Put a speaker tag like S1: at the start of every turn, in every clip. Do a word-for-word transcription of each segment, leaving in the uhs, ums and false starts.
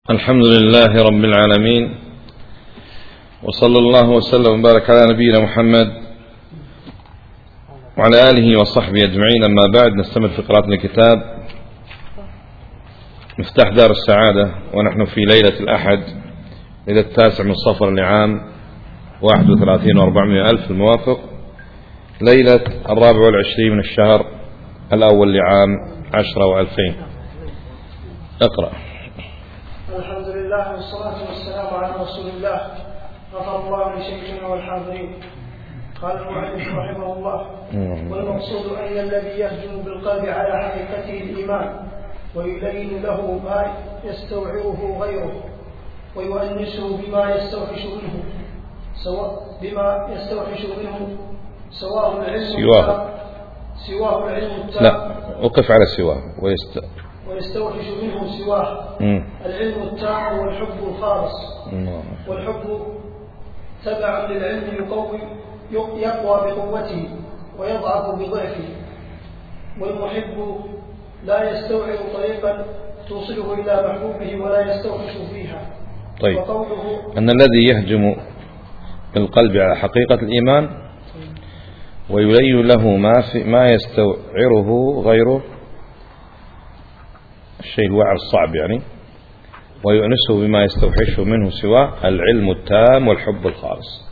S1: الحمد لله رب العالمين، وصلى الله وسلم وبارك على نبينا محمد وعلى آله وصحبه أجمعين. أما بعد، نستمر في قراءة الكتاب مفتاح دار السعادة، ونحن في ليلة الأحد، ليلة التاسع من صفر لعام واحد وثلاثين وأربعمائة ألف الموافق ليلة الرابع والعشرين من الشهر الأول لعام عشرة وألفين. اقرأ.
S2: الحمد لله والصلاة والسلام على رسول الله، غفر الله لشيخنا والحاضرين. قال المؤلف رحمه الله: والمقصود أن الذي يهجم بالقلب على حقيقته الإيمان ويلين له ما يستوعبه غيره ويؤنسه بما يستوحش منه سواء بما يستوحش منه سواه العلم
S1: سواه
S2: سواه العلم التام.
S1: لا، وقف على سواه ويست
S2: ويستوحش منه سواه
S1: مم.
S2: العلم التام والحب الخالص.
S1: مم.
S2: والحب تبع للعلم يقوي يقوى بقوته ويضعف بضعفه، والمحب لا يستوعب طريقا توصله إلى محبوبه ولا يستوحش فيها.
S1: طيب،
S2: وقوله
S1: أن الذي يهجم بالقلب على حقيقة الإيمان ويلين له ما, في ما يستوعره غيره، الشيء الوعر الصعب يعني، ويؤنسه بما يستوحشه منه سواه العلم التام والحب الخالص.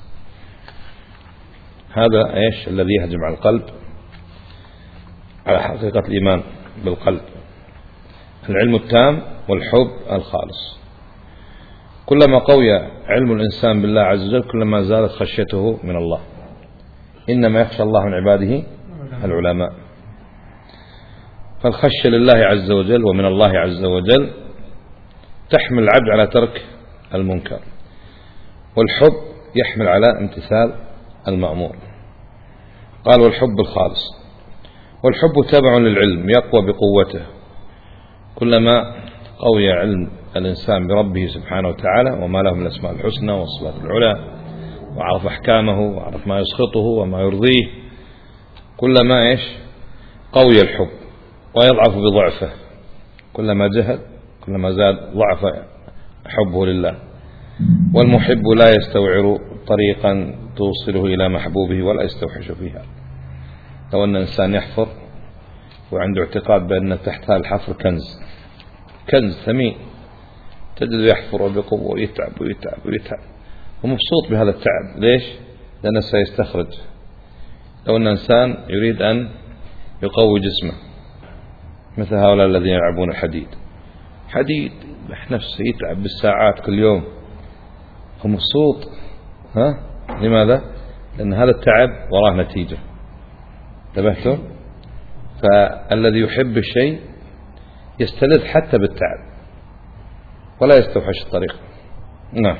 S1: هذا ايش الذي يهجم على القلب على حقيقة الإيمان بالقلب؟ العلم التام والحب الخالص. كلما قوي علم الإنسان بالله عز وجل كلما زادت خشيته من الله. إنما يخشى الله من عباده العلماء. فالخشية لله عز وجل ومن الله عز وجل تحمل العبد على ترك المنكر، والحب يحمل على امتثال المأمور. قال: والحب الخالص. والحب تابع للعلم يقوى بقوته. كلما قوي علم الإنسان بربه سبحانه وتعالى وما له من الأسماء الحسنى والصفات العلى، وعرف أحكامه وعرف ما يسخطه وما يرضيه، كلما إيش قوي الحب ويضعف بضعفه. كلما جهل كلما زاد ضعف حبه لله. والمحب لا يستوعر طريقا توصله إلى محبوبه ولا يستوحش فيها. لو أن إنسان يحفر وعنده اعتقاد بأن تحت هذا الحفر كنز كنز ثمين، تجد يحفر بقوة ويتعب ويتعب ويتعب ومبسوط بهذا التعب. ليش؟ لأنه سيستخرج. لو أن إنسان يريد أن يقوي جسمه مثل هؤلاء الذين يلعبون الحديد، حديد نفسه يتعب بالساعات كل يوم ومبسوط. ها؟ لماذا؟ لأن هذا التعب وراه نتيجة. انتبهتوا؟ فالذي يحب الشيء يستلذ حتى بالتعب ولا يستوحش الطريق. نعم.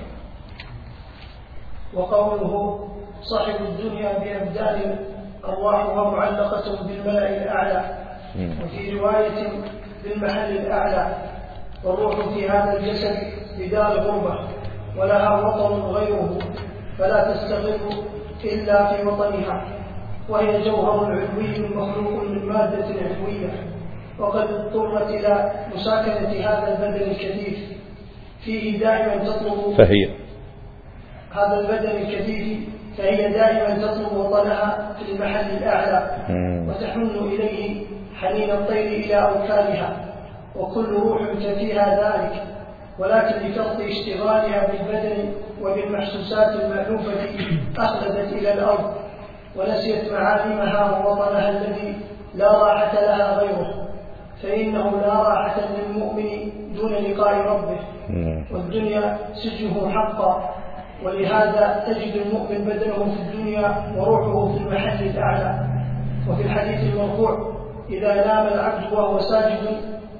S2: وقوله: صاحب الدنيا بأبدان أرواحها معلقة بالملأ الأعلى، وفي رواية بالمحل الأعلى. والروح في هذا الجسد بدار غربة ولها وطن غيره، فلا تستغل إلا في وطنها، وهي جوهر علوي مخلوق من مادة علوية، وقد اضطرت إلى مساكنة هذا البدن الكثيف فيه دائما تطلب
S1: فهي
S2: هذا البدن الكثيف فهي دائما تطلب وطنها في المحل الأعلى، وتحن إليه حنين الطير إلى أوكالها، وكل روح فيها ذلك، ولكن لفرط اشتغالها بالبدن وبالمحسوسات المألوفة أخلدت إلى الأرض ونسيت معالمها ووطنها الذي لا راحة لها غيره. فإنه لا راحة للمؤمن دون لقاء ربه، والدنيا سجنه حقا، ولهذا تجد المؤمن بدنه في الدنيا وروحه في المحل الأعلى. وفي الحديث المرفوع: إذا نام العبد وهو ساجد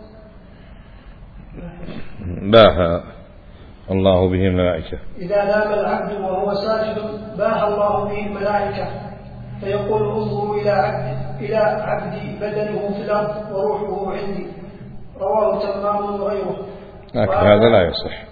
S1: باها الله به الملائكة.
S2: إذا نام العبد وهو ساجد باها الله به الملائكة، فيقول: انظروا إلى عبد إلى عبدي بدنه في الأرض وروحه عندي. رواه تمام وغيره.
S1: لكن هذا لا يصح.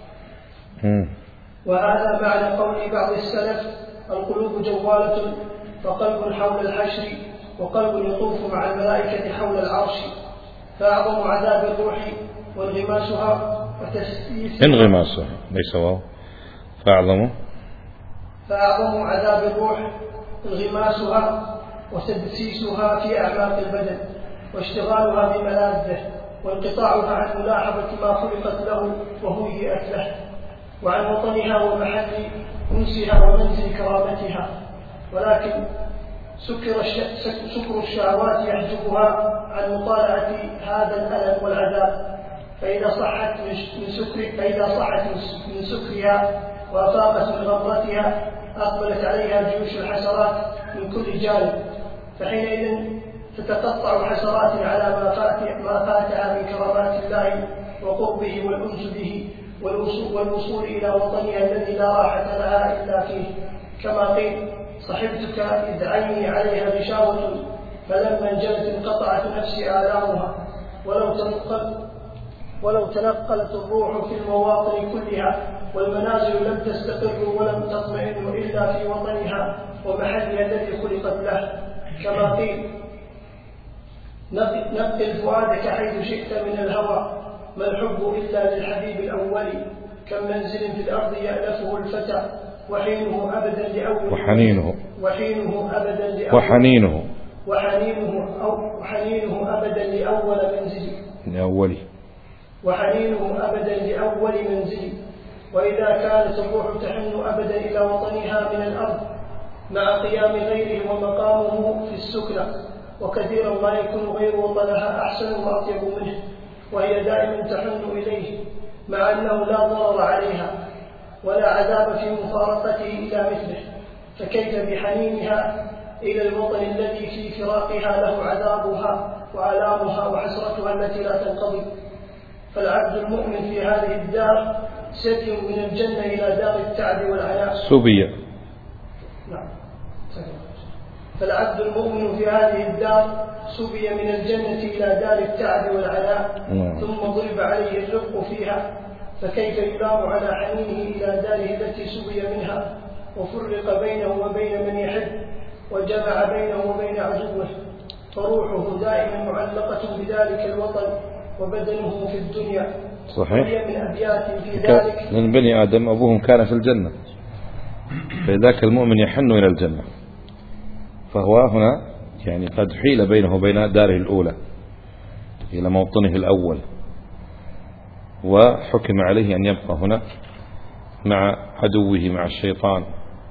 S2: وهذا معنى قول بعض السلف: القلوب جوالة، فقلب حول الحشر وقلب يطوف مع الملائكة حول العرش، فأعظم عذاب الروح وانغماسها وتسييسها
S1: انغماسها ليس واو فأعظم
S2: فأعظم عذاب الروح انغماسها وتدسيسها في أعماق البدن واشتغالها بملاذه وانقطاعها عن ملاحظة ما خلقت له وهيئت له وعن وطنها ومحل أنسها ومنزل كرامتها. ولكن سكر, سكر الشهوات يحجبها عن مطالعة هذا الألم والعذاب، فإذا صحت من سكر فإذا صحت من سكرها وأفاقت من غمرتها أقبلت عليها جيوش الحسرات من كل جانب، فحينئذ تتقطع حسرات على ما فات ما فاتها من كرامات الله وقربه والأنس به والوصول إلى وطنها الذي لا راحة لها إلا فيه، كما قيل: صحبتك إذ عيني عليها غشاوة فلما انجلت انقطعت نفسي آلامها. ولو تنقل ولو تنقلت الروح في المواطن كلها والمنازل لم تستقر ولم تطمئن إلا في وطنها ومحلها الذي خلقت له، كما قيل: نقل فؤادك حيث شئت من الهوى ما الحب إلا للحبيب الأول، كم منزل في الأرض يألفه الفتى وحينه أبدا لأول
S1: وحنينه
S2: وحينه أبدا لأول
S1: وحنينه
S2: وحنينه أو وحنينه أبدا لأول منزل
S1: لأولي
S2: وحنينه أبدا لأول منزل. وإذا كانت الروح تحن أبدا إلى وطنها من الأرض مع قيام غيره ومقامه في السكنى، وكثيرا ما يكون غير وطنها أحسن وأطيب منه، وهي دائما تحن إليه مع أنه لا ضرر عليها ولا عذاب في مفارقته إلى مثله، فكيف بحنينها إلى الوطن الذي في فراقها له عذابها وآلامها وحسرتها التي لا تنقضي. فالعبد المؤمن في هذه الدار سبي من الجنة إلى دار التعب والعناء
S1: سبي
S2: نعم. فالعبد المؤمن في هذه الدار سبي من الجنة إلى دار التعب والعناء ثم ضرب عليه الرق فيها، فكيف يلام على حنينه إلى داره التي سبي منها وفرق بينه وبين من يحب وجمع بينه وبين عدوه، فروحه دائما معلقة بذلك الوطن وبدنه في الدنيا.
S1: صحيح.
S2: وهي من أبيات في ذلك:
S1: من بني آدم أبوهم كان في الجنة، فذاك المؤمن يحن إلى الجنة، فهو هنا يعني قد حيل بينه وبين داره الأولى إلى موطنه الأول، وحكم عليه أن يبقى هنا مع عدوه مع الشيطان.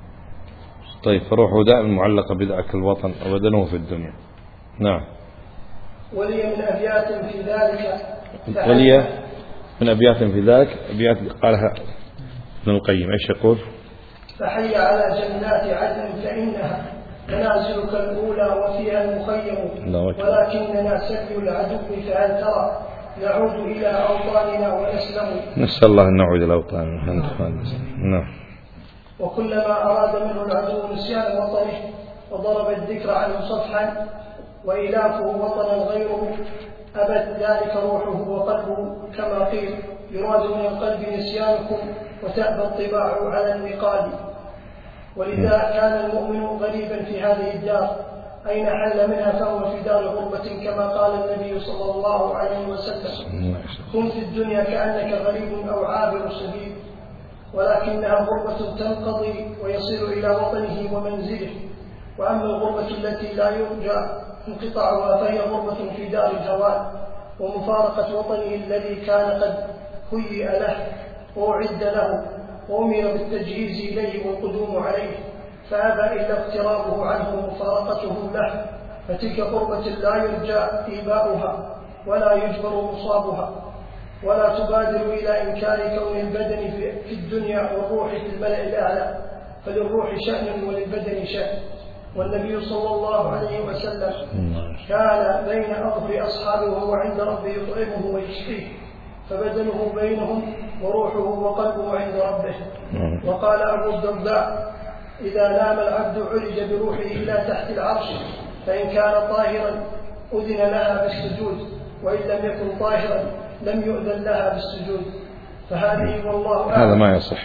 S1: طيب، فروحه دائما معلقة بذاك الوطن وبدنه في الدنيا. نعم.
S2: ولي من أبيات في ذلك
S1: ولي من أبيات في ذلك أبيات قالها ابن القيم. إيش يقول؟
S2: فحي على جنات عدن فإنها منازلك الأولى وفيها المخيم، ولكننا سبي العدو فهل ترى نعود إلى أوطاننا ونسلم.
S1: نسأل الله أن نعود إلى أوطاننا. نعم.
S2: وكلما أراد منه العدو نسيان وطنه وضرب الذكر عنه صفحا وإلافه وطنا غيره أبت ذلك روحه وقلبه، كما قيل: يراد من القلب نسيانكم وتأبى الطباع على النقاد. ولذا كان المؤمن غريبا في هذه الدار، أين حل منها فهو في دار غربة، كما قال النبي صلى الله عليه وسلم: كن في الدنيا كأنك غريب أو عابر سبيل، ولكنها غربة تنقضي ويصير إلى وطنه ومنزله. وأما الغربة التي لا يرجى انقطاعها فهي غربة في دار الهوان ومفارقة وطنه الذي كان قد هيئ له وأعد له وأمر بالتجهيز إليه والقدوم عليه، فأبى إلا اقترابه عنه ومفارقته له، فتلك غربة لا يرجى إيباؤها ولا يجبر مصابها، ولا تبادر إلى إنكار كون البدن في الدنيا والروح في الملأ الأعلى، فللروح شأن وللبدن شأن. والنبي صلى الله عليه وسلم كان بين أظهر أصحابه وهو عند ربه يطعمه ويسقيه، فبدنه بينهم وروحه وقلبه عند ربه. وقال أبو الدرداء: إذا نام العبد عرج بروحه إلى تحت العرش، فإن كان طاهرا أذن لها بالسجود، وإن لم يكن طاهرا لم يؤذن لها بالسجود. فهذه والله أعلم.
S1: هذا ما يصح.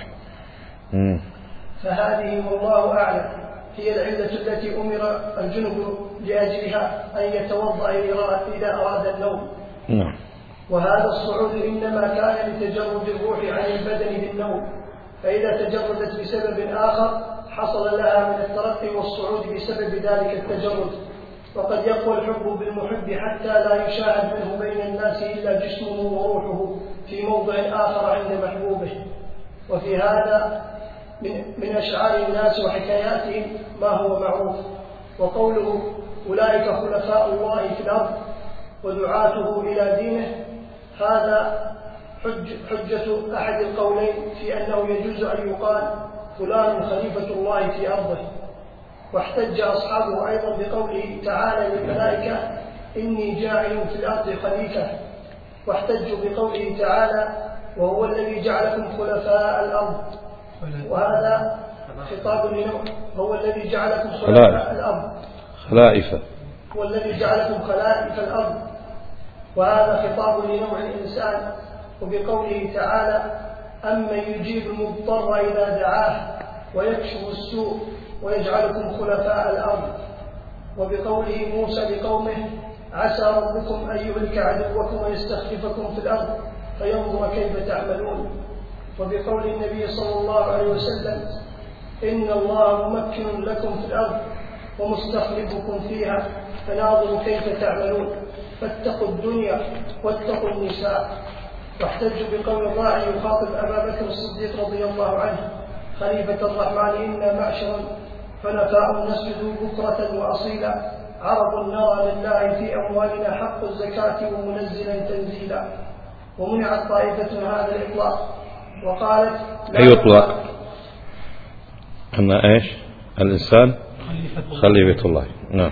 S2: فهذه والله أعلم هي العلة التي أمر الجنب لأجلها أن يتوضأ إذا أراد النوم.
S1: نعم.
S2: وهذا الصعود إنما كان لتجرد الروح عن البدن بالنوم، فإذا تجردت بسبب آخر حصل لها من الترقي والصعود بسبب ذلك التجرد. وقد يقوى الحب بالمحب حتى لا يشاهد منه بين الناس إلا جسمه وروحه في موضع آخر عند محبوبه. وفي هذا من أشعار الناس وحكاياتهم ما هو معروف. وقوله أولئك خلفاء الله في الأرض ودعاته إلى دينه، هذا حج حجة أحد القولين في أنه يجوز أن يقال فلان خليفة الله في أرضه. واحتج أصحابه أيضا بقوله تعالى للملائكة إني جاعل في الأرض خليفة، واحتجوا بقوله تعالى وهو الذي جعلكم خلفاء الأرض، وهذا خطاب لنوح، هو الذي جعلكم خلفاء الأرض
S1: خلائف،
S2: هو الذي جعلكم خلائف الأرض، وهذا خطاب لنوع الإنسان. وبقوله تعالى أمن يجيب المضطر إذا دعاه ويكشف السوء ويجعلكم خلفاء الأرض. وبقوله موسى لقومه عسى ربكم أن يهلك عدوكم ويستخلفكم في الأرض فينظر كيف تعملون. وبقول النبي صلى الله عليه وسلم إن الله ممكن لكم في الأرض ومستخلفكم فيها فناظروا كيف تعملون فاتقوا الدنيا واتقوا النساء. واحتجوا بقول الراعي يخاطب أبا بكر الصديق رضي الله عنه خليفة الرحمن إنا معشرا حنفاء نسجد بكرة وأصيلا عرض نرى لله في أموالنا حق الزكاة ومنزلا تنزيلا. ومنعت طائفة هذا الإطلاق وقالت
S1: أي إطلاق؟ أن إيش الإنسان خليفة الله. نعم.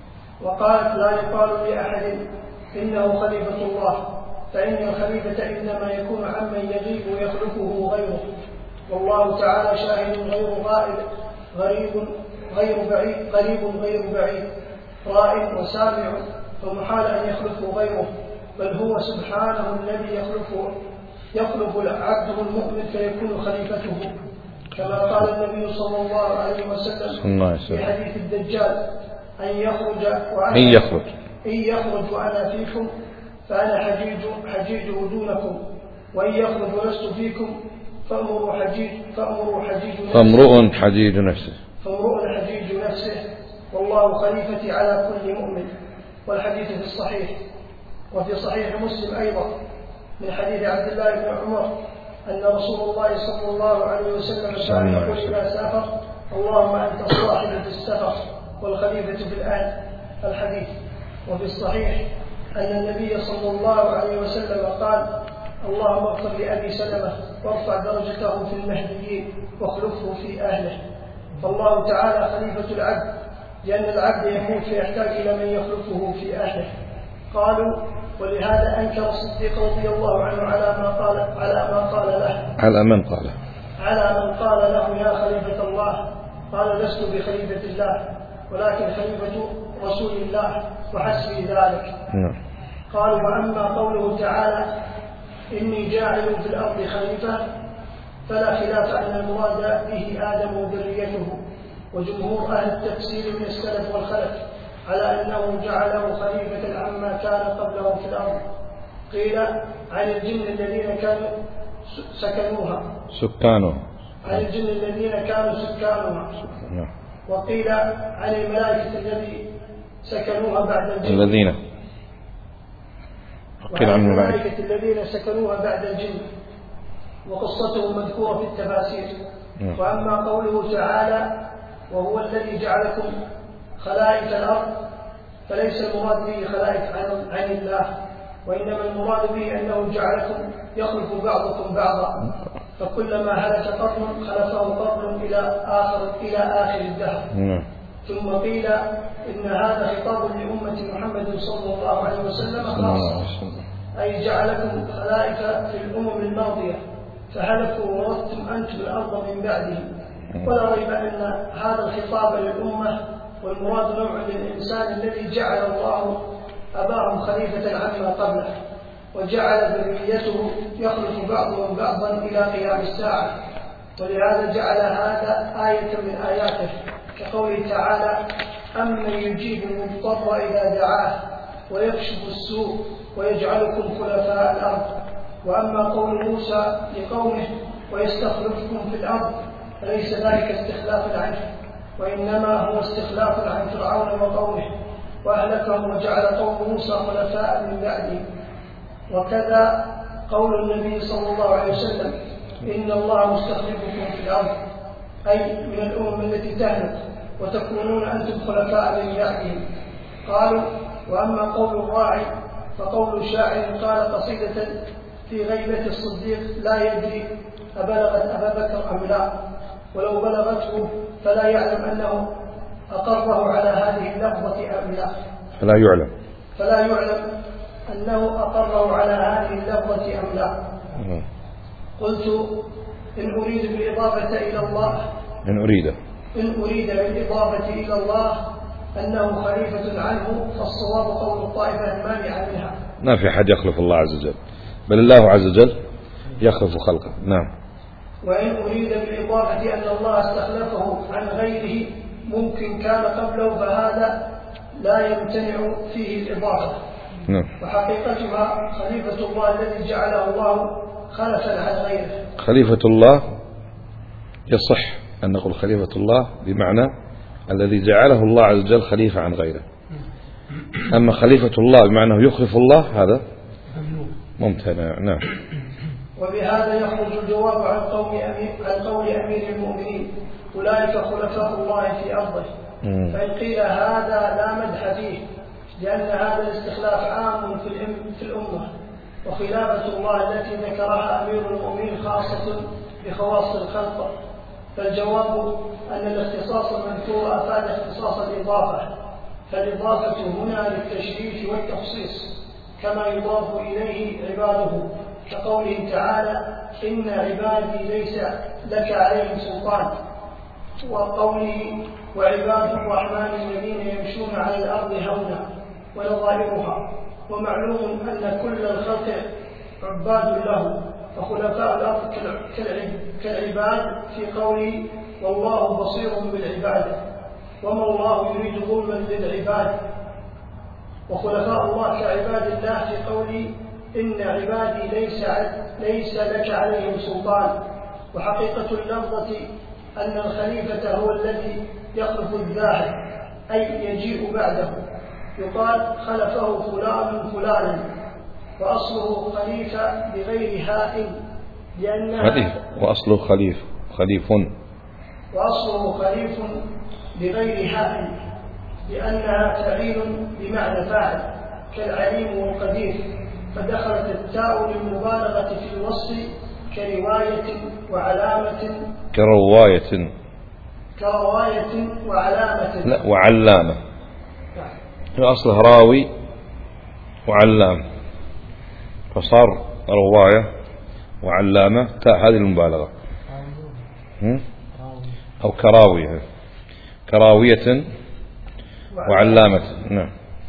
S2: وقالت لا يقال لأحد إنه خليفة الله، فإن الخليفة إنما يكون عمن يغيب ويخلفه غيره، والله تعالى شاهد غير غائب غريب غير بعيد قريب غير بعيد رائع وسامع، فمحال أن يخلفه غيره، بل هو سبحانه الذي يخلفه يخلف العبد المؤمن فيكون خليفته، كما قال النبي صلى الله عليه وسلم في حديث الدجال أن يخرج وأنا
S1: إن يخرج
S2: إن يخرج وأنا فيكم فأنا حجيج حجيج دونكم، وإن يخرج ولست فيكم فأمروا حجيج فأمروا حجيج نفسه
S1: فامرؤ حجيج نفسه
S2: فامرؤ حجيج نفسه والله خليفتي على كل مؤمن. والحديث في الصحيح. وفي صحيح مسلم أيضا من حديث عبد الله بن عمر أن رسول الله صلى الله عليه وسلم كان يقول إذا سافر اللهم أنت الصاحب في السفر والخليفة في الآن الحديث. وفي الصحيح أن النبي صلى الله عليه وسلم قال اللهم اغفر لأبي سلمة وارفع درجته في المهديين واخلفه في أهله. فالله تعالى خليفة العبد لأن العبد يموت فيحتاج إلى من يخلفه في أهله. قالوا ولهذا أنكر الصديق رضي الله عنه على ما قال على ما قال له
S1: على من قال
S2: على من قال له يا خليفة الله، قال لست بخليفة الله ولكن خليفة رسول الله وحسبي ذلك. قالوا وأما قوله تعالى إني جاعل في الأرض خليفة فلا خلاف أن المراد به آدم وذريته، وجمهور أهل التفسير من السلف والخلف على أنه جعله خليفة عما كان قبله في الأرض. قيل عن الجن الذين كانوا سكنوها
S1: سكانها
S2: عن الجن الذين كانوا سكانها وقيل عن الملائكة الذي سكنوها بعد الجن
S1: الذين
S2: وعن الملائكة الذين سكنوها بعد الجن، وقصتهم مذكورة في التفاسير. وأما قوله تعالى وهو الذي جعلكم خلائف الأرض فليس المراد به خلائف عن الله، وإنما المراد به أنه جعلكم يخلف بعضكم بعضا، فكلما هلك قرن خلفه قرن إلى آخر إلى آخر الدهر. ثم قيل إن هذا خطاب لأمة محمد صلى الله عليه وسلم خاصة، أي جعلكم خلائف في الأمم الماضية فهلكوا وورثتم أنتم الأرض من بعدهم. ولا ريب أن هذا الخطاب للأمة والمراد نوع للإنسان الذي جعل الله أباهم خليفة عما قبله وجعل ذريته يخلف بعضهم بعضا إلى قيام الساعة، ولهذا جعل هذا آية من آياته كقوله تعالى أمن يجيب المضطر إذا دعاه ويكشف السوء ويجعلكم خلفاء الأرض. وأما قول موسى لقومه ويستخلفكم في الأرض فليس ذلك استخلاف عنه، وإنما هو استخلاف عن فرعون وقومه وأهلكهم وجعل قوم موسى خلفاء من بعده. وكذا قول النبي صلى الله عليه وسلم إن الله مستخلفكم في الأرض، أي من الأمم التي تهلك وتكونون أنتم خلفاء من بعدهم. قالوا وأما قول الراعي فقول شاعر قال قصيدة في غيبة الصديق لا يدري أبلغت أبا بكر أم لا، ولو بلغته فلا يعلم أنه أقره على هذه اللفظة أم لا،
S1: فلا يعلم
S2: فلا يعلم أنه أقره على هذه اللفظة أم لا. قلت إن أريد بالإضافة إلى الله
S1: إن أريد
S2: إن أريد بالإضافة إلى الله أنه خليفة عنه فالصواب قول الطائفة المانعة منها.
S1: ما في أحد يخلف الله عز وجل، بل الله عز وجل يخلف خلقه. نعم.
S2: وإن أريد بالإضافة أن الله استخلفه عن غيره ممكن كان قبله فهذا لا يمتنع فيه الإضافة.
S1: نعم.
S2: وحقيقتها خليفة الله الذي جعله الله خلفا عن غيره.
S1: خليفة الله يصح أن نقول خليفة الله بمعنى الذي جعله الله عز وجل خليفة عن غيره. أما خليفة الله بمعنى يخلف الله هذا ممتنع. نعم.
S2: وبهذا يخرج الجواب عن قول أمير, عن قول أمير المؤمنين أولئك خلفاء الله في أرضه. فإن قيل هذا لا مدح فيه لأن هذا الاستخلاف عام في الأمة، وخلافة الله التي ذكرها أمير المؤمنين خاصة بخواص الخلق. فالجواب أن الاختصاص المذكور أفاد اختصاص الإضافة، فالإضافة هنا للتشريف والتخصيص كما يضاف إليه عباده، كقوله تعالى إن عبادي ليس لك عليهم سلطان، وقوله وعباد الرحمن الذين يمشون على الأرض هونا ونظائرها. ومعلوم أن كل الخلق عباد له، فخلفاء الأرض كالعباد في قوله والله بصير بالعباد، وما الله يريد ظلما للعباد. وخلفاء الله كعباد الله في قوله إن عبادي ليس, ليس لك عليهم سلطان. وحقيقة اللفظة أن الخليفة هو الذي يخلف الذاهب أي يجيء بعده، يقال خلفه فلان فلانا، وأصله خليفة بغير هاء لأنها
S1: وأصله خليف خليف
S2: وأصله خليف بغير هاء لأنها تعين بمعنى فاعل كالعليم والقدير، فدخلت التاء للمبالغة في الوصف كرواية وعلامة
S1: كرواية
S2: كرواية وعلامة
S1: لا وعلامة. هو أصله راوي وعلام، فصار رواية وعلامة تاء هذه المبالغة، أو كراوية كراوية وعلامة. نعم.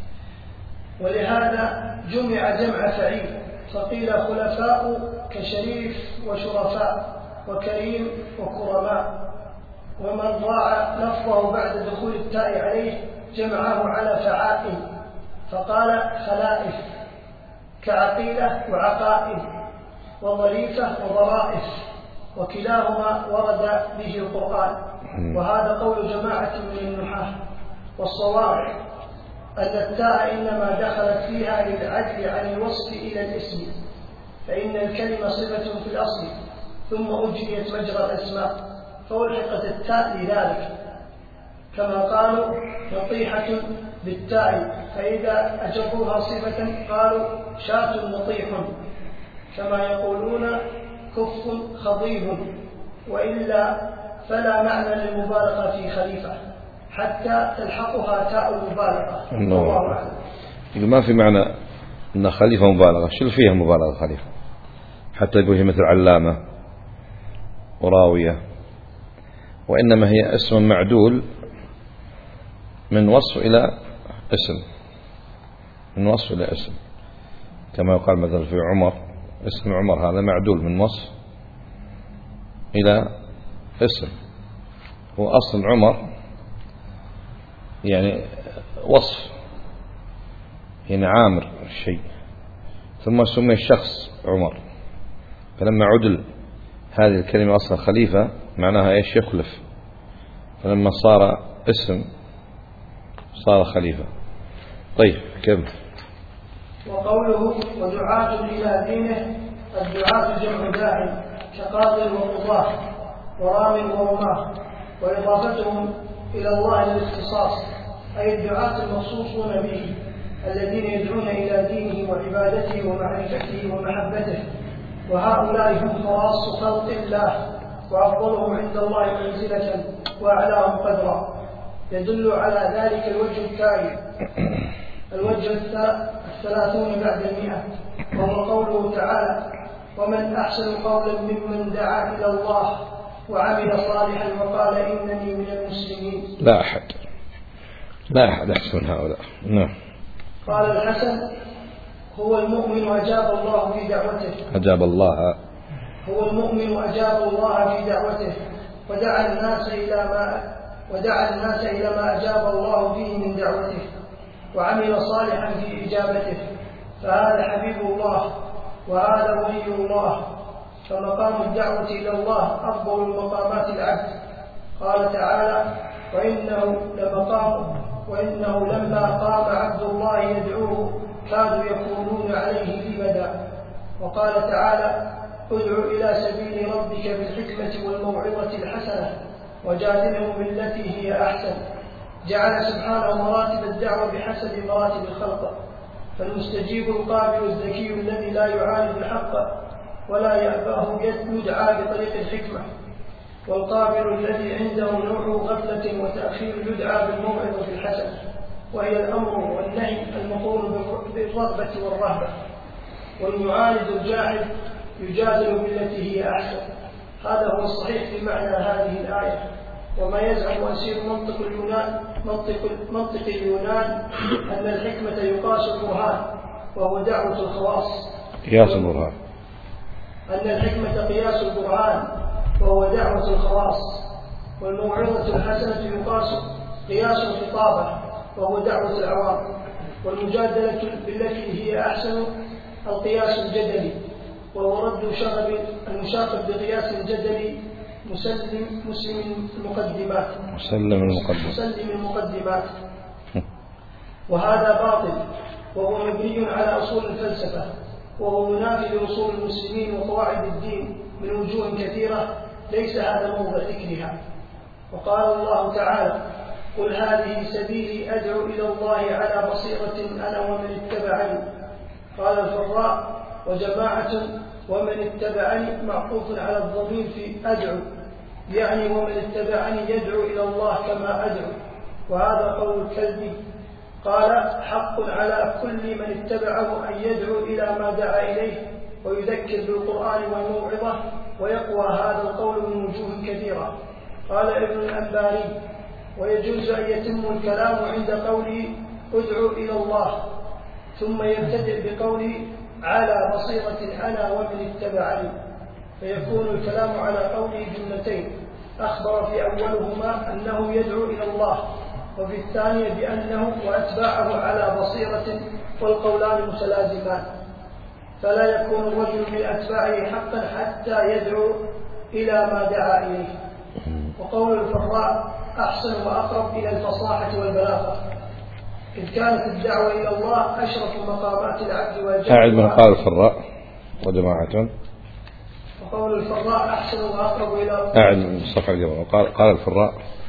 S2: ولهذا جمع جمع فعيل، فقيل خلفاء كشريف وشرفاء وكريم وكرماء. ومن ضاع لفظه بعد دخول التاء عليه جمعه على فعائل، فقال خلائف كعقيلة وعقائل وظريفة وظرائف، وكلاهما ورد به القرآن، وهذا قول جماعة من النحاة. والصواب أن التاء إنما دخلت فيها للعدل عن الوصف إلى الاسم، فإن الكلمة صفة في الأصل ثم أجريت مجرى الأسماء فألحقت التاء لذلك، كما قالوا نطيحة بالتاء، فإذا أجروها صفة قالوا شاة مطيح، كما يقولون كف خضيب، وإلا فلا معنى للمبالغة في خليفة حتى تلحقها تاء المبالغة. الله أعلم.
S1: ما في معنى أن خليفة مبالغة، شو فيها مبالغة خليفة؟ حتى يقول هي مثل علامة وراوية، وإنما هي اسم معدول من وصف إلى اسم، من وصف إلى اسم، كما يقال مثلا في عمر، اسم عمر هذا معدول من وصف إلى اسم. هو أصل عمر يعني وصف، يعني عامر الشيء، ثم سمي الشخص عمر، فلما عدل هذه الكلمة أصلا خليفة معناها إيش؟ يخلف، فلما صار اسم صار خليفة. طيب كم.
S2: وقوله ودعاة إلى دينه، الدعاة جمع داع كقاضي وقضاة ورام ورماه، وإضافتهم إلى الله للاختصاص، أي الدعاة المخصوصون به الذين يدعون إلى دينه وعبادته ومعرفته ومحبته، وهؤلاء هم خواص خلق الله وأفضلهم عند الله منزلة وأعلاهم قدرا. يدل على ذلك الوجه التالي: الوجه الثلاثون بعد المئة، وهو قوله تعالى: ومن أحسن قولا ممن دعا إلى الله وعمل صالحا وقال إنني من المسلمين.
S1: لا أحد لا أحد أحسن هؤلاء. نعم.
S2: قال الحسن: هو المؤمن أجاب الله في دعوته
S1: أجاب الله
S2: هو المؤمن أجاب الله في دعوته ودعا الناس إلى ما ودعا الناس إلى ما أجاب الله فيه من دعوته وعمل صالحا في إجابته، فهذا حبيب الله وهذا ولي الله. فمقام الدعوة إلى الله أفضل المقامات العبد. قال تعالى: وإنه لمقام وإنه لما قام عبد الله يدعوه كانوا يكونون عليه لبدا. وقال تعالى: ادع إلى سبيل ربك بالحكمة والموعظة الحسنة وجادلهم بالتي هي أحسن. جعل سبحانه مراتب الدعوة بحسب مراتب الخلق، فالمستجيب القابل الذكي الذي لا يعارض الحق ولا يأباه يدعى بطريق الحكمة، والقابل الذي عنده نوع غفلة وتأخير يدعى بالموعظة الحسنة، وهي الأمر والنهي المقرون بالرغبة والرهبة، والمعارض الجاحد يجادل بالتي هي أحسن. هذا هو الصحيح في معنى هذه الآية. وما يزعم أسير منطق اليونان منطق, منطق اليونان أن الحكمة يقاس البرهان وهو دعوة الخواص.
S1: قياس البرهان.
S2: أن الحكمة قياس البرهان وهو دعوة الخواص، والموعظة الحسنة يقاس قياس الخطابة وهو دعوة العوام، والمجادلة بالتي هي أحسن القياس الجدلي وهو رد شغب المشاغب بقياس الجدلي مسلم مسلم المقدمات
S1: مسلم المقدمات
S2: مسلم المقدمات وهذا باطل، وهو مبني على أصول الفلسفة، وهو منافي لأصول المسلمين وقواعد الدين من وجوه كثيرة ليس هذا موضع ذكرها. وقال الله تعالى: قل هذه سبيلي أدعو إلى الله على بصيرة أنا ومن اتبعني. قال الفراء: وجماعة ومن اتبعني معطوف على الضمير في أدعو، يعني ومن اتبعني يدعو إلى الله كما أدعو، وهذا قول الكلبي. قال: حق على كل من اتبعه أن يدعو إلى ما دعا إليه ويذكر بالقرآن والموعظة، ويقوى هذا القول من وجوه كثيرة. قال ابن الأنباري: ويجوز أن يتم الكلام عند قوله ادعو إلى الله ثم يبتدئ بقوله على بصيرة أنا ومن اتبعني، فيكون الكلام على قوله جملتين، أخبر في أولهما أنه يدعو إلى الله، وفي الثانية بأنه وأتباعه على بصيرة، والقولان متلازمان، فلا يكون الرجل من أتباعه حقا حتى يدعو إلى ما دعا إليه. وقول الفراء أحسن وأقرب إلى الفصاحة والبلاغة، إذ كانت الدعوة إلى الله أشرف مقامات العبد والجنة.
S1: أعد من قال الفراء وجماعة.
S2: وقول الفراء أحسن وأقرب إلى
S1: أعد من الصفحة الجماعة. قال قال الفراء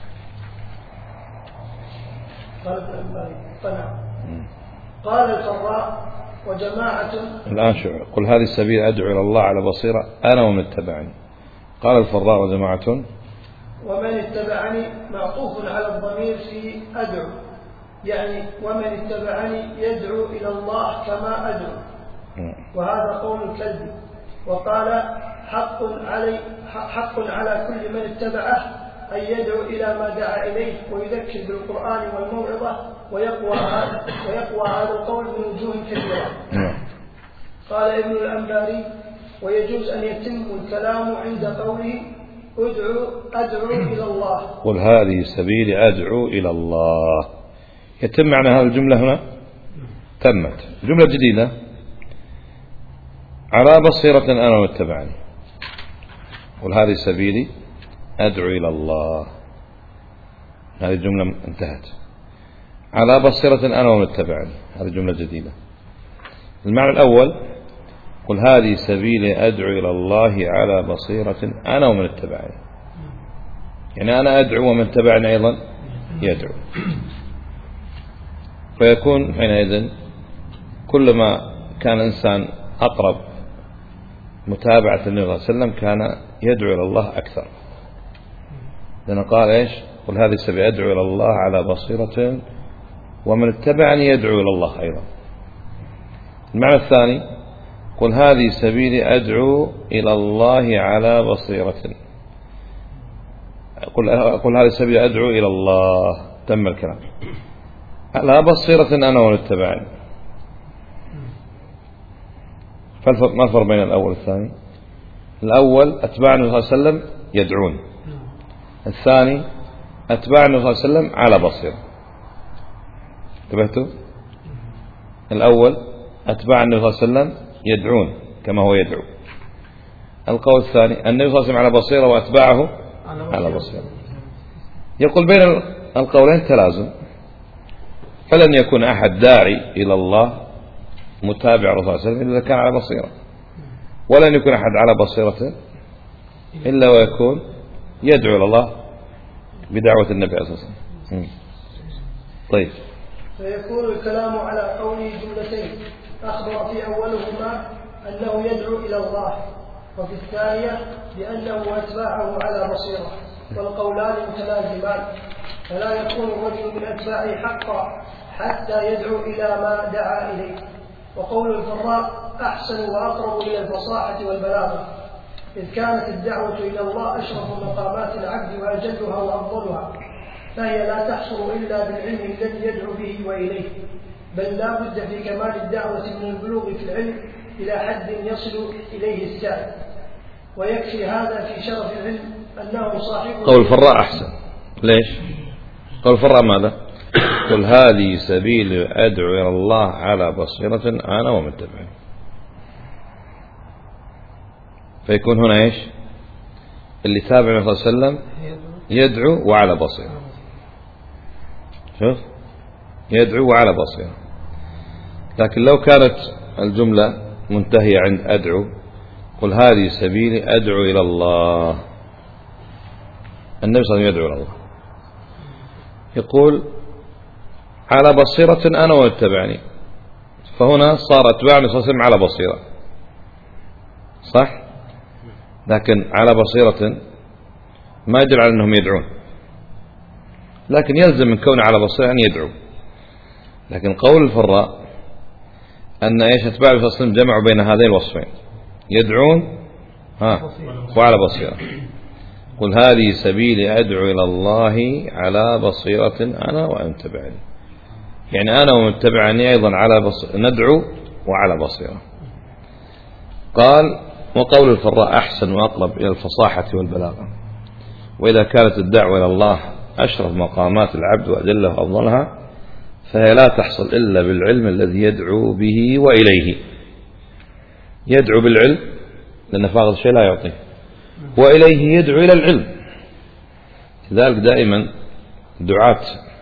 S2: قال الفراء وجماعة.
S1: الآن شو قل هذه السبيل أدعو إلى الله على بصيرة أنا ومن اتبعني. قال الفراء وجماعة
S2: ومن اتبعني معطوف على الضمير في أدعو، يعني ومن اتبعني يدعو إلى الله كما أدعو، وهذا قول الكلب. وقال: حق علي حق على كل من اتبعه أن يدعو إلى ما دعا إليه ويذكر بالقرآن والموعظة، ويقوى هذا ويقوى هذا القول من وجوه كثيرة. قال ابن الأنباري: ويجوز أن يتم الكلام عند قوله ادعو أدعو إلى الله.
S1: قل هذه سبيلي أدعو إلى الله. يتم معنى هذه الجملة هنا تمت. جملة جديدة: على بصيرة أنا ومن اتبعني. قل هذه سبيلي أدعو إلى الله. هذه الجملة انتهت. على بصيرة أنا ومن اتبعني، هذه جملة جديدة. المعنى الأول: قل هذه سبيلي أدعو إلى الله على بصيرة أنا ومن اتبعني، يعني أنا أدعو ومن اتبعني أيضا يدعو. فيكون حينئذ كلما كان إنسان أقرب متابعة النبي صلى الله عليه وسلم كان يدعو إلى الله أكثر، لأنه قال إيش؟ قل هذه سبيلي أدعو إلى الله على بصيرة ومن اتبعني يدعو إلى الله أيضا. المعنى الثاني: قل هذه سبيلي أدعو إلى الله على بصيرة. قل, قل هذه سبيلي أدعو إلى الله، تم الكلام. على بصيرة أنا ومن اتبعني. ما الفرق بين الأول والثاني؟ الأول أتباع النبي صلى الله عليه وسلم يدعون، الثاني أتباع النبي صلى الله عليه وسلم على بصيرة. انتبهتوا؟ الأول أتباع النبي صلى الله عليه وسلم يدعون كما هو يدعو. القول الثاني النبي صلى الله عليه وسلم على بصيرة وأتباعه على بصيرة. يقول بين القولين تلازم، فلن يكون أحد داعي إلى الله متابع الرسول صلى الله عليه وسلم إلا كان على بصيرة، ولن يكون أحد على بصيرة إلا ويكون يدعو إلى الله بدعوة النبي صلى الله عليه وسلم. طيب،
S2: فيكون الكلام على قوله جملتين: أخبر في أولهما أنه يدعو إلى الله، وفي الثانية بأنه أتباعه على بصيرة، والقولان متلازمان، فلا يكون الرجل من أتباعه حقا حتى يدعو إلى ما دعا إليه. وقول الفراء أحسن وأقرب إلى الفصاحة والبلاغة، إذ كانت الدعوة إلى الله أشرف مقامات العبد وأجلها وأفضلها، فهي لا تحصل إلا بالعلم الذي يدعو به وإليه، بل لا بد في كمال الدعوة من البلوغ في العلم إلى حد يصل إليه السائل. ويكفي هذا في شرف العلم أنه صاحب.
S1: قول الفراء أحسن. ليش؟ قول الفراء ماذا؟ قل هذه سبيل أدعو إلى الله على بصيرة أنا ومن اتبعني. فيكون هنا إيش؟ اللي تابع النبي صلى الله عليه وسلم يدعو وعلى بصيرة. شوف، يدعو وعلى بصيرة. لكن لو كانت الجملة منتهية عند أدعو، قل هذه سبيلي أدعو إلى الله، النبي صلى الله عليه وسلم يدعو إلى الله، يقول على بصيرة أنا واتبعني، فهنا صار أتباع النبي صلى الله عليه وسلم على بصيرة، صح؟ لكن على بصيرة ما يدل على أنهم يدعون، لكن يلزم من كونه على بصيرة أن يدعو. لكن قول الفراء أن إيش أتباع النبي صلى الله عليه وسلم جمعوا بين هذين الوصفين، يدعون ها وعلى بصيرة. قل هذه سبيلي أدعو إلى الله على بصيرة أنا ومن تبعني، يعني أنا ومن تبعني أيضا على بصيرة، ندعو وعلى بصيرة. قال: وقول الفراء أحسن وأقرب إلى الفصاحة والبلاغة، وإذا كانت الدعوة إلى الله أشرف مقامات العبد وأجله وأفضلها، فهي لا تحصل إلا بالعلم الذي يدعو به وإليه. يدعو بالعلم لأن فاقد شيء لا يعطيه، وإليه يدعو إلى العلم. لذلك دائما دعاة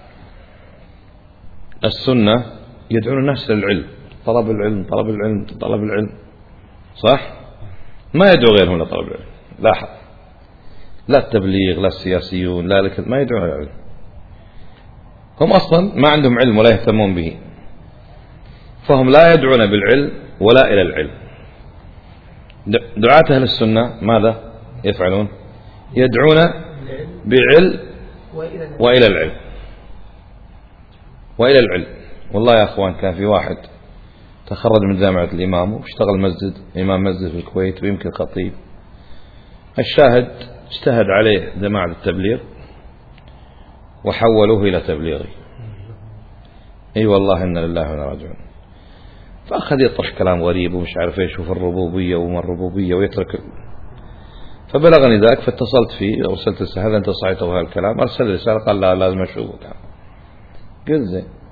S1: السنة يدعون الناس للعلم، طلب العلم طلب العلم طلب العلم، صح؟ ما يدعو غيرهم لطلب العلم. لاحظ، لا التبليغ لا السياسيون لا لك ما يدعون للعلم، هم أصلا ما عندهم علم ولا يهتمون به، فهم لا يدعون بالعلم ولا إلى العلم. دعاة أهل السنة ماذا يفعلون؟ يدعون بعلم وإلى العلم وإلى العلم. والله يا أخوان، كان في واحد تخرج من جامعة الإمام واشتغل مسجد إمام مسجد في الكويت ويمكن خطيب. الشاهد اجتهد عليه جماعة التبليغ وحولوه إلى تبليغي. أي والله إن لله وإنا راجعون. فأخذ يطرح كلام غريب ومش عارف إيش وفي الربوبية وما الربوبية ويترك. فبلغني ذاك فاتصلت فيه وارسلت رسالة: هل أنت صحيت هذا الكلام؟ أرسل رسالة قال: لا لازم أشوفك. قلت زين،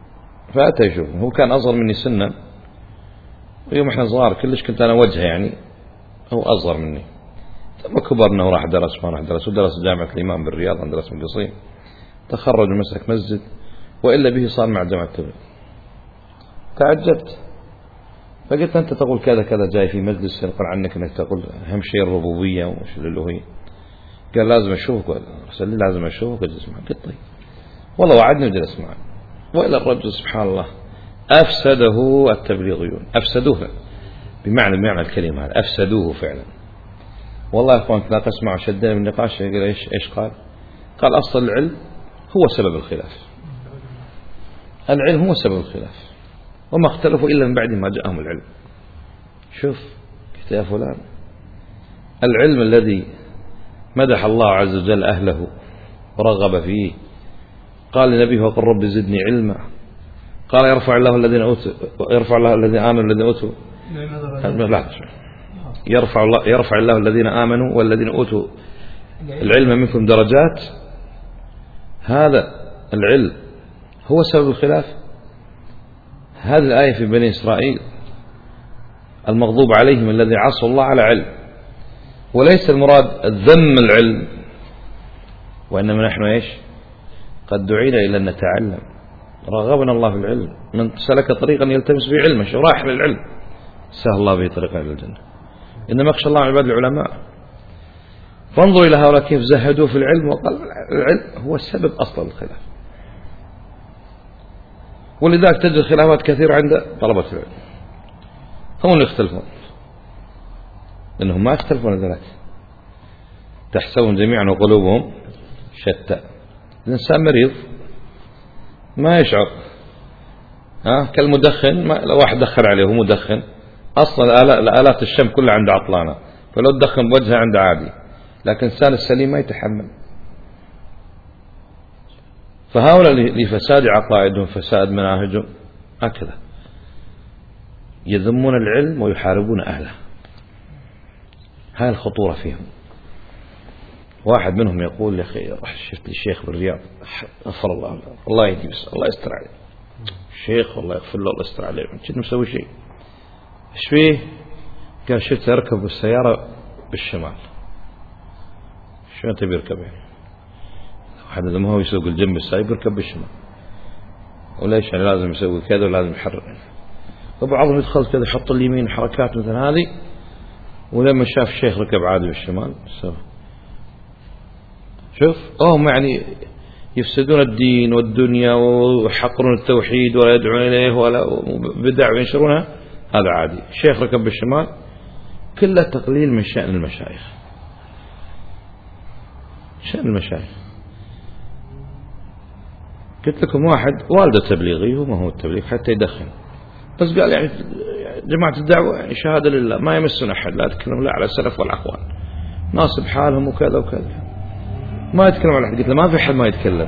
S1: فأتى يشوف. هو كان أصغر مني سنا، ويوم إحنا صغار كلش كنت أنا وجهه يعني، هو أصغر مني. ثم كبرنا وراح درس ما راح درس، ودرس جامعة الإمام بالرياض، درس من قصيم، تخرج ومسك مسجد، وإلا به صار مع جامعة التبليغ. تعجبت، فقلت أنت تقول كذا كذا جاي في مجلس ينقل عنك أنك تقول أهم شيء الربوبية ومش الألوهية. قال لازم أشوفك. قال لي لازم أشوفك أجلس معك. قلت طيب، والله وعدني وجلس معك. وإلى الرجل سبحان الله أفسده التبليغيون، أفسدوه بمعنى بمعنى الكلمة هذا، أفسدوه فعلا. والله يا أخوان تلاقى اسمع شدنا من النقاش. قال إيش إيش قال؟ قال أصل العلم هو سبب الخلاف. العلم هو سبب الخلاف، وما اختلفوا إلا من بعد ما جاءهم العلم. شوف قلت يا فلان، العلم الذي مدح الله عز وجل أهله ورغب فيه، قال لنبيه وقل رب زدني علما، قال يرفع الله الذين أوتوا يرفع الله الذين آمنوا الذين أوتوا لا يرفع الله يرفع الله الذين آمنوا والذين أوتوا العلم منكم درجات. هذا العلم هو سبب الخلاف. هذه الآية في بني إسرائيل المغضوب عليهم الذي عصوا الله على علم، وليس المراد الذم العلم، وإنما نحن إيش قد دعينا إلى أن نتعلم. رغبنا الله في العلم، من سلك طريقا يلتمس به علما رايح للعلم سهل الله به طريقا إلى الجنة. إنما يخشى الله من عباد العلماء. فانظر إلى هؤلاء كيف زهدوا في العلم، وقال العلم هو السبب أصلا الخلاف. ولذلك تجد خلافات كثيرة عند طلبة العلم، هم يختلفون، لأنهم ما يختلفون ذلك، تحسبهم جميعا وقلوبهم شتى. الإنسان مريض ما يشعر، ها كالمدخن، ما لو واحد دخل عليه هو مدخن أصلا الآلات الشم كلها عنده عطلانة، فلو تدخن بوجهه عنده عادي، لكن الإنسان السليم ما يتحمل. فهؤلاء لفساد عقائدهم فساد مناهجهم هكذا يذمون العلم ويحاربون أهله. هاي الخطورة فيهم. واحد منهم يقول يا أخي رح شفت لي شيخ بالرياض غفر الله له، الله يهديه بس الله يستر عليه، الشيخ الله يغفر له الله يستر عليه، كنت مسوي شيء ايش فيه؟ قال شفت اركب السيارة بالشمال. شو تبي يركب يعني؟ واحد إذا ما هو يسوق الجنب السايب يركب بالشمال، وليش يعني لازم يسوي كذا ولازم يحرك؟ وبعضهم يدخل كذا يحط اليمين حركات مثل هذه، ولما شاف الشيخ ركب عادي بالشمال سوى. شوف هم يعني يفسدون الدين والدنيا ويحقرون التوحيد ولا يدعون إليه ولا بدع وينشرونها، هذا عادي. الشيخ ركب بالشمال، كله تقليل من شأن المشايخ. شأن المشايخ قلت لكم واحد والده تبليغي وما هو التبليغ حتى يدخن، بس قال يعني جماعة الدعوة يعني شهادة لله ما يمسون أحد، لا يتكلمون لا على السلف والأخوان، ناس بحالهم وكذا وكذا، ما يتكلم على أحد. قلت له ما في حد ما يتكلم.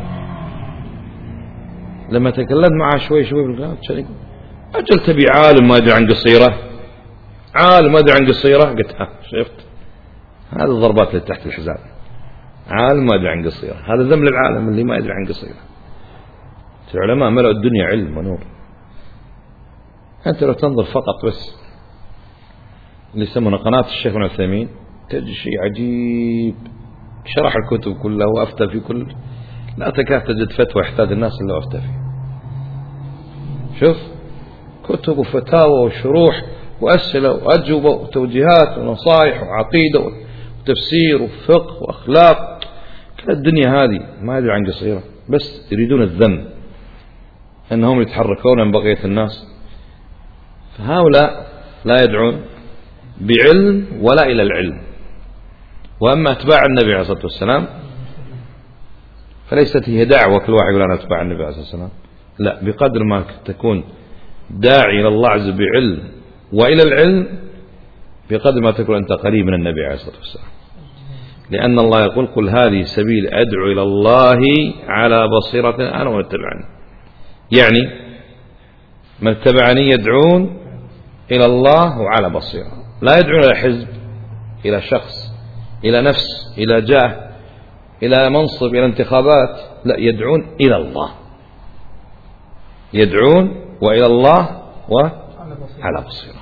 S1: لما تكلمت معه شوي شوي بالكلام أجل تبي عالم ما يدري عن قصيرة، عالم ما يدري عن قصيرة. قلت ها شفت هذه الضربات اللي تحت الحزام، عالم ما يدري عن قصيرة، هذا ذم للعالم اللي ما يدري عن قصيرة. العلماء ملأوا الدنيا علم ونور. أنت لو تنظر فقط بس اللي يسمونه قناة الشيخ ابن عثيمين تجد شيء عجيب، شرح الكتب كلها وأفتى في كل، لا تكاد تجد فتوى يحتاج الناس إلا وأفتى فيه. شوف كتب وفتاوى وشروح وأسئلة وأجوبة وتوجيهات ونصائح وعقيدة وتفسير وفقه وأخلاق، كل الدنيا هذه ما يدري عن قصيرة، بس يريدون الذم أنهم يتحركون من بقية الناس. فهؤلاء لا يدعون بعلم ولا إلى العلم. وأما أتباع النبي عليه الصلاة والسلام فليست هي دعوة كل واحد يقول أنا أتباع النبي عليه الصلاة والسلام، لا، بقدر ما تكون داعي إلى الله عز بعلم وإلى العلم بقدر ما تكون أنت قريب من النبي عليه الصلاة والسلام. لأن الله يقول قل هذه سبيل أدعو إلى الله على بصيرة أنا ومن اتبعني، يعني من اتبعني يدعون إلى الله وعلى بصيرة، لا يدعون إلى حزب، إلى شخص، إلى نفس، إلى جاه، إلى منصب، إلى انتخابات، لا، يدعون إلى الله. يدعون وإلى الله وعلى بصيرة.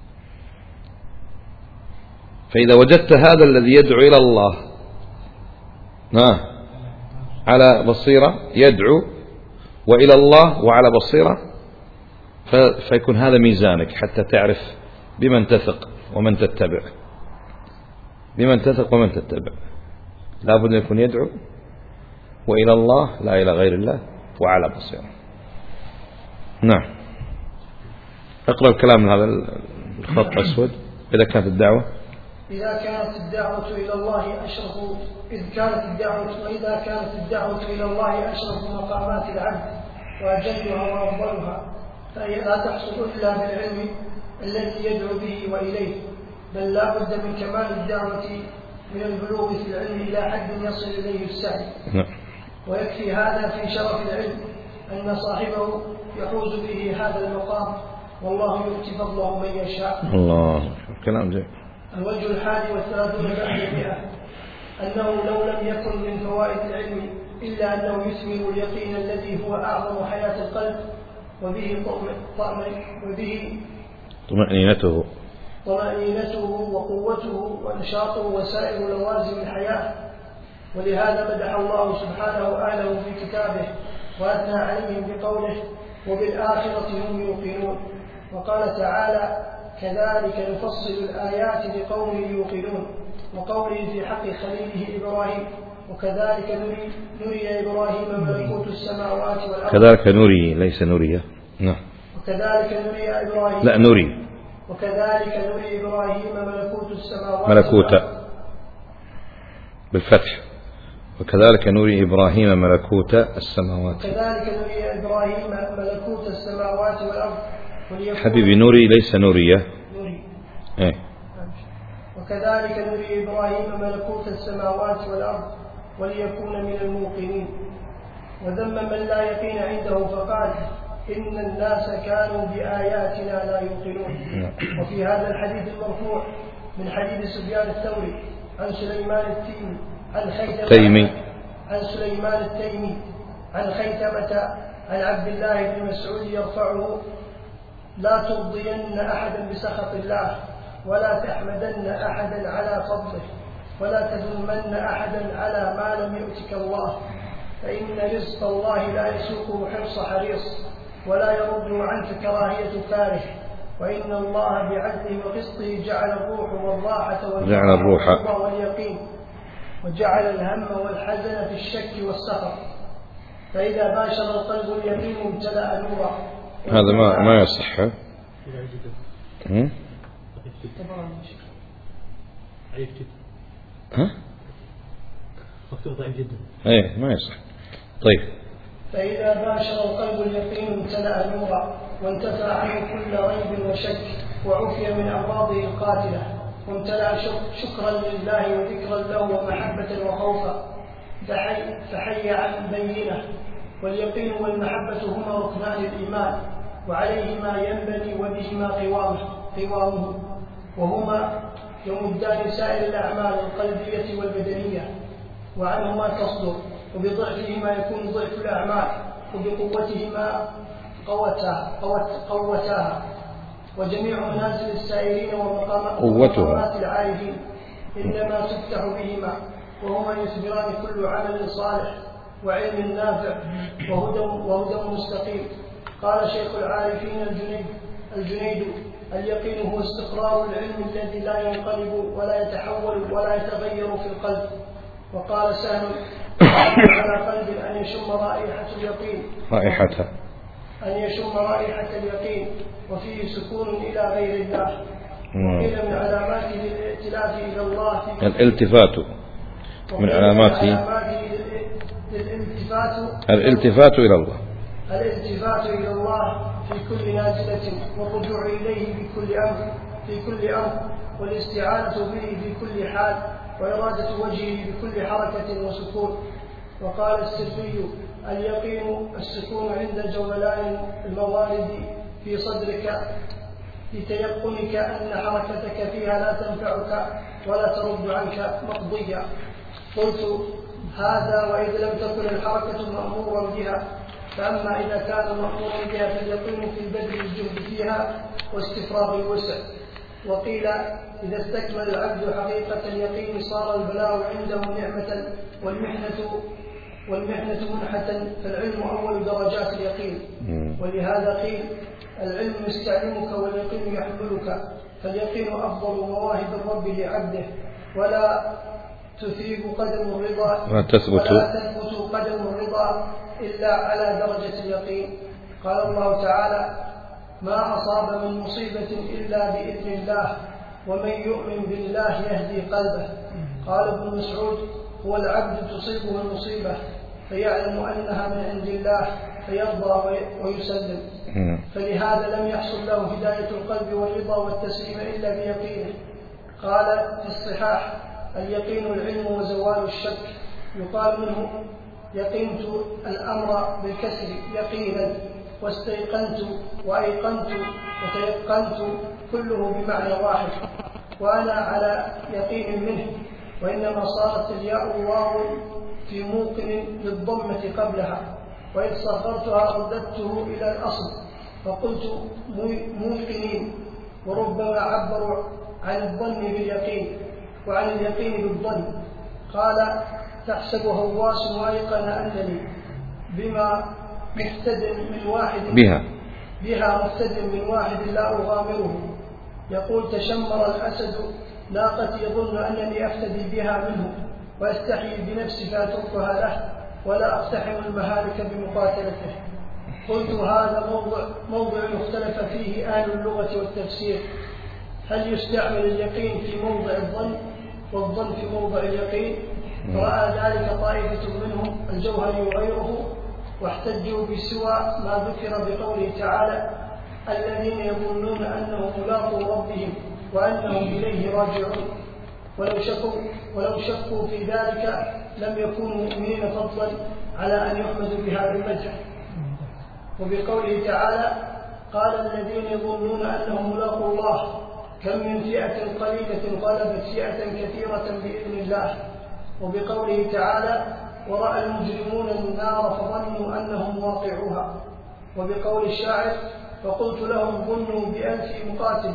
S1: فإذا وجدت هذا الذي يدعو إلى الله على بصيرة يدعو وإلى الله وعلى بصيرة، فيكون هذا ميزانك حتى تعرف بمن تثق ومن تتبع. بمن تثق ومن تتبع لا بد أن يكون يدعو وإلى الله لا إلى غير الله وعلى بصيرة. نعم. اقرأ الكلام من هذا الخط الأسود. إذا كانت الدعوة
S2: إذا كانت الدعوة إلى الله أشرف إذ كانت الدعوة وإذا كانت الدعوة إلى الله أشرف مقامات العبد وأجلها وأفضلها، فهي لا تحصل إلا بالعلم الذي يدعو به وإليه، بل لا بد من كمال الدعوة من البلوغ في العلم إلى حد يصل إليه السعي. ويكفي هذا في شرف العلم أن صاحبه يحوز به هذا المقام، والله يؤتي فضله من يشاء.
S1: الله كلام زين.
S2: الوجه الحادي والثلاثون بعد المئة أنه لو لم يكن من فوائد العلم إلا أنه يثمر اليقين الذي هو أعظم حياة القلب وبه وبه
S1: طمأنينته
S2: طمأنينته وقوته ونشاطه وسائر لوازم الحياة. ولهذا مدح الله سبحانه أهله في كتابه وأثنى عليهم بقوله وبالآخرة هم يوقنون. وقال تعالى كذلك نفصل الآيات لقوم يوقنون. وقوله في حق خليله إبراهيم وكذلك نري, نري إبراهيم ملكوت السماوات والأرض.
S1: كذلك نري ليس نري. نعم.
S2: وكذلك نري إبراهيم
S1: لا نري
S2: وكذلك نري إبراهيم ملكوت السماوات
S1: ملكوت بالفتح. وكذلك نري إبراهيم ملكوت السماوات.
S2: وكذلك نري إبراهيم ملكوت السماوات والأرض.
S1: حبيبي نوري ليس نورية.
S2: نوري.
S1: إيه.
S2: وكذلك نري إبراهيم ملكوت السماوات والأرض وليكون من الموقنين. وذم من لا يقين عنده فقال إن الناس كانوا بآياتنا لا يوقنون. وفي هذا الحديث المرفوع من حديث سفيان الثوري عن سليمان التيمي عن خيثمة عن سليمان التيمي عن خيثمة عن عبد الله بن مسعود يرفعه لا ترضين أحدا بسخط الله ولا تحمدن أحدا على فضله ولا تذمن أحدا على ما لم يؤتك الله، فإن رزق الله لا يسوقه حرص حريص ولا يرد عنك كراهية كاره، وإن الله بعدله وقسطه جعل الروح والراحة والروح واليقين وجعل الهم والحزن في الشك والسخط، فإذا باشر القلب اليقين امتلأ نورا.
S1: هذا ما ما يصح. ها؟
S3: مكتوب ضعيف جدا.
S1: ايه ما يصح. طيب.
S2: فإذا باشر القلب اليقين امتلأ نورا وانتفى عنه كل ريب وشك وعفي من أمراضه القاتلة وامتلأ شكرا لله وذكرا له ومحبة وخوفا فحي عن بينه. واليقين والمحبة هما ركنان الإيمان وعليهما ينبني وبهما قوامه قوامه وهما يمدان سائر الأعمال القلبية والبدنية وعنهما تصدر، وبضعفهما يكون ضعف الأعمال وبقوتهما قوتها قوتها. وجميع منازل السائرين ومقامات العارفين إنما تفتح بهما، وهما يثمران كل عمل صالح وعلم نافع وهدى وهدى مستقيم. قال شيخ العارفين الجنيد الجنيد اليقين هو استقرار العلم الذي لا ينقلب ولا يتحول ولا يتغير في القلب. وقال سهل على قلب أن يشم رائحة اليقين
S1: رائحة
S2: أن يشم رائحة اليقين وفيه سكون إلى غير الله. وقيل من علاماته الالتفات إلى الله
S1: الالتفات من علاماته الالتفات إلى الله
S2: الالتفات إلى الله في كل نازلة والرجوع إليه بكل أمر في كل أمر والاستعانة به في كل حال وإرادة وجهه بكل حركة وسكون. وقال السري اليقين السكون عند جولان الموارد في صدرك لتيقنك أن حركتك فيها لا تنفعك ولا ترد عنك مقضيا. قلت هذا وإذ لم تكن الحركة مأمورا بها فأما إذا كان مأمورا بها فاليقين في البذل الجهد فيها واستفراغ الوسع. وقيل إذا استكمل العبد حقيقة اليقين صار البلاء عنده نعمة والمحنة والمحنة منحة، فالعلم أول درجات اليقين. ولهذا قيل العلم يستعلمك واليقين يحملك، فاليقين أفضل مواهب الرب لعبده، ولا تثيب قدم الرضا
S1: ولا تثبت
S2: ولا تثبت قدم الرضا إلا على درجة اليقين. قال الله تعالى ما أصاب من مصيبة إلا بإذن الله ومن يؤمن بالله يهدي قلبه. قال ابن مسعود هو العبد تصيبه المصيبة فيعلم أنها من عند الله فيرضى ويسلم، فلهذا لم يحصل له هداية القلب والرضا والتسليم إلا بيقينه. قال في الصحاح اليقين العلم وزوال الشك، يقال منه يقنت الأمر بالكسر يقينا، واستيقنت وأيقنت وتيقنت كله بمعنى واحد، وأنا على يقين منه. وإنما صارت الياء واو في موقن للضمة قبلها، وإذ صغرتها رددته إلى الأصل فقلت موقنين. وربما عبروا عن الظن باليقين وعن اليقين بالظن. قال تحسب هواس وأيقن أنني بما مفتد من واحد
S1: بها
S2: بها مفتد من واحد لا أغامره. يقول تشمر الأسد ناقتي يظن أنني أفتدي بها منه وأستحيي بنفسي فأتركها له ولا أقتحم المهالك بمقاتلته. قلت هذا موضع, موضع اختلف فيه أهل اللغة والتفسير، هل يستعمل اليقين في موضع الظن والظن في موضع اليقين؟ فرأى ذلك طائفة منهم الجوهري وغيره، واحتجوا بسوى ما ذكر بقوله تعالى الذين يظنون أنهم ملاقوا ربهم وأنهم إليه راجعون. ولو شكوا, ولو شكوا في ذلك لم يكونوا مؤمنين فضلا على أن يحمدوا بهذا المدح. وبقوله تعالى قال الذين يظنون أنهم ملاقوا الله كم من فئة قليلة غلبت فئة كثيرة بإذن الله. وبقوله تعالى ورأى المجرمون النار فظنوا أنهم واقعوها. وبقول الشاعر فقلت لهم ظنوا بألف مقاتل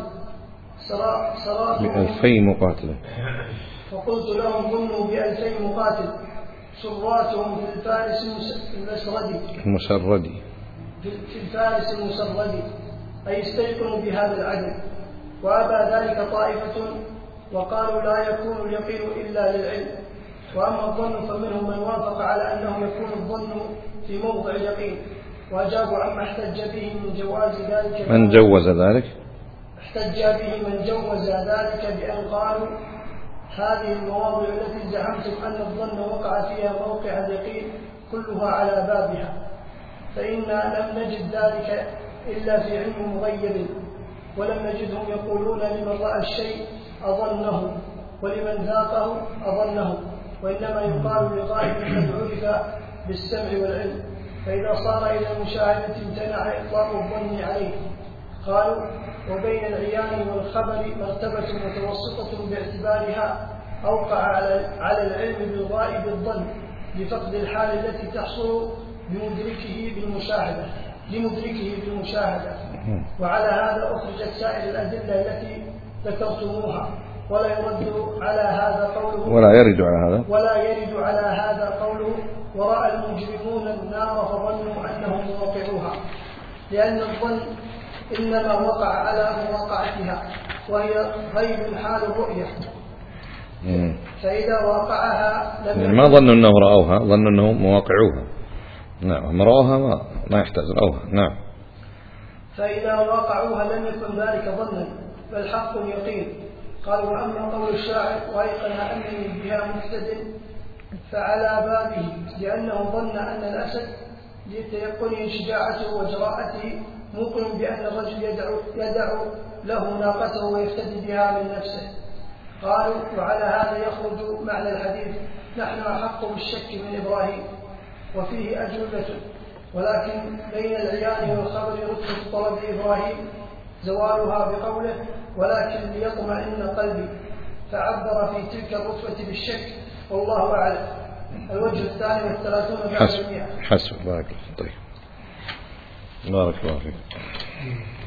S1: بألفي مقاتل
S2: فقلت لهم ظنوا بألفي مقاتل سراتهم في الفارس المسردي
S1: المسردي
S2: في الفارس المسردي، أي استيقنوا بهذا العدد. وأبى ذلك طائفة وقالوا لا يكون اليقين إلا للعلم. وأما الظن فمنهم من وافق على أنه يكون الظن في موضع اليقين، وأجابوا عما احتج به من جواز ذلك
S1: من جوز ذلك
S2: احتج به من جوز ذلك بأن قالوا هذه المواضع التي زعمتم أن الظن وقع فيها موقع اليقين كلها على بابها، فإنا لم نجد ذلك إلا في علم مغيب، ولم نجدهم يقولون لمن رأى الشيء أظنه ولمن ذاقه أظنه، وإنما يقال لغائب قد عرف بالسمع والعلم، فإذا صار إلى المشاهدة امتنع إطلاق الظن عليه. قالوا وبين العيان والخبر مرتبة متوسطة باعتبارها أوقع على العلم بالغائب الظن لفقد الحال التي تحصل بمدركه بالمشاهدة لمدركه بالمشاهدة. وعلى هذا أخرجت سائر الأدلة التي ذكرتموها، ولا يرد على هذا قوله
S1: ولا يرد على هذا
S2: ولا يرد على هذا قوله ورأى المجرمون النار فظنوا أنهم موقعوها، لأن الظن إنما وقع على مواقعتها وهي غيب حال الرؤية، فإذا وقعها لم
S1: يعني ما ظنوا أنه رأوها، ظنوا أنه مواقعوها. نعم ما رأوها ما, ما يحتاج رأوها. نعم
S2: فإذا وقعوها لم يكن ذلك ظنا بل حق يقين. قال وأما قول الشاعر وأيقن أنني بها مفتد فعلى بابه، لأنه ظن أن الأسد لتيقنه شجاعته وجراءته موقن بأن الرجل يدعو, يدعو له ناقته ويفتدي بها من نفسه. قالوا وعلى هذا يخرج معنى الحديث نحن أحق بالشك من إبراهيم، وفيه أجوبة، ولكن بين العيان والخبر رتبة طلب إبراهيم زوالها بقوله ولكن ليطمئن قلبي، فعبر في تلك الرتبة بالشك والله أعلم. الوجه الثاني والثلاثون بعد المئة.
S1: حسب بارك الله. طيب بارك الله فيك.